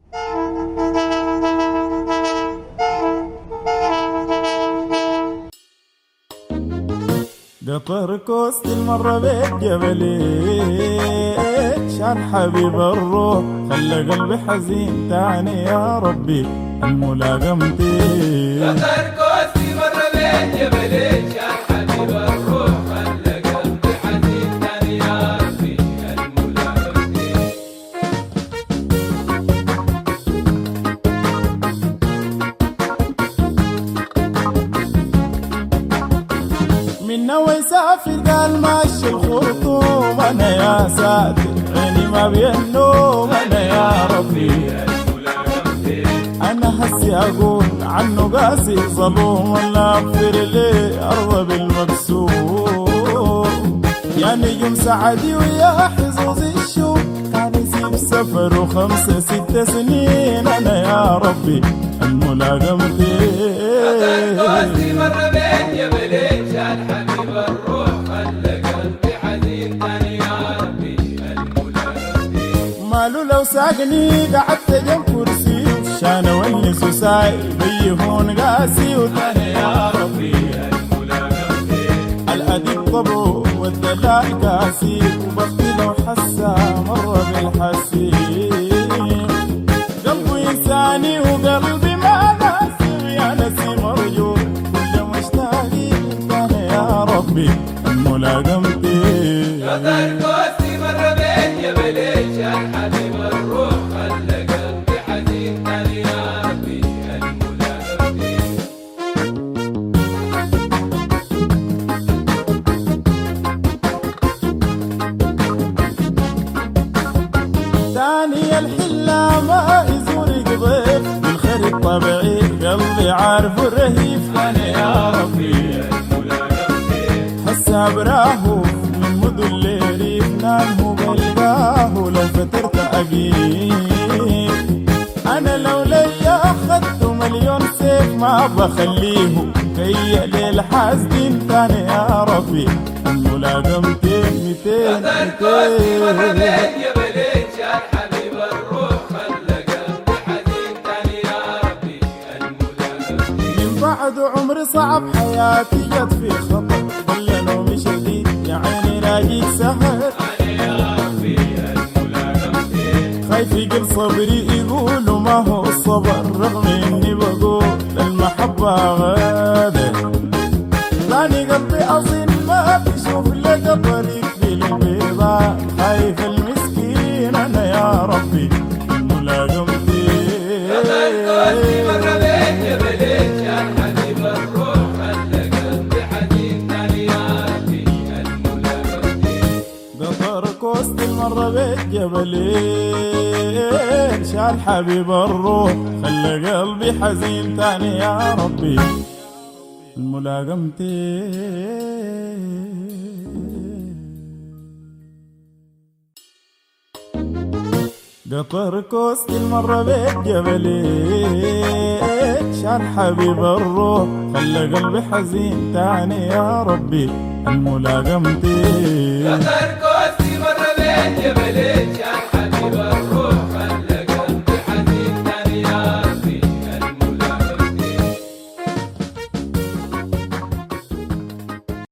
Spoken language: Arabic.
قطر كوست المرة بيت جبلي شار حبيب الروح خلى قلبي حزين تاني يا ربي الملاقمتي. قطر كوست المرة بيت جبلي شار حبيب الروح خلى قلبي حزين تاني يا ربي الملاقمتي. من نوى يسافر قال ماشي الخرطوم انا يا ساتر عيني ما بينوم انا يا ربي انا هسي اقول عنه قاسي ظلوم ولا اغفر لي ارضى بالمكسور. يا نجم سعدي ويا حظوظ الشوق كان يسيب سفر وخمسة ستة سنين انا يا ربي الملاقمتي. قطر مرة بين جبلي شال حبيب الروح خلى قلبي حزين تاني يا ربي الملاقمتي. ماله لو ساقني قعدت جنب كرسي عشان اونس وساي بيهون قاسي وتاني يا ربي الملاقمتي. الادب طبعه والدلال قاسي وبختي لو حسا مرة بالحسين. قلبي انساني وقلبي ما ناسي يا نسيم ارجوك كل مشتاقين تاني يا ربي الملاقمتي. قطر كوست مرة بين جبلي شال حبيب الروح خلى قلبي حزين تاني يا ربي الملاقمتي. تاني الحلة ما يزورك ضيف بالخير الطبيعي قلبي عارف الرهيف تاني يا ربي الملاقمتي. حسها براهو من مدن ليريف نامه بلقاه لو فترت أقيم. أنا لو ليا أخذت مليون سيف ما بخليه كي ليل حاسدين تاني يا ربي الملاقمتي. قطر كوست مرة بين جبلي شال حبيب الروح خلى قلبي حزين تاني يا ربي الملاقمتي. من بعد عمر صعب حياتي جت في خطر ضل نومي شديد يا عيني لاقيك سهر يا ربي الملاقمتي. خايف يقل صبري يقولوا ما هو الصبر رغم اني بقول المحبة غادر. ثاني قلبي اصيل ما بيشوف لك طريق في البيضاء خايف المسكين انا يا ربي الملاقمتي. قطر كوست مرة بين جبلي شال حبيب الروح خلى قلبي حزين تاني يا ربي الملاقمتي. قطر كوست المرة بيت جبلين شال حبيب الروح خلى قلبي حزين تاني يا ربي الملاقمتي. قطر كوست المرة بيت جبلين شال حبيب الروح خلى قلبي حزين تاني يا ربي الملاقمتي. قطر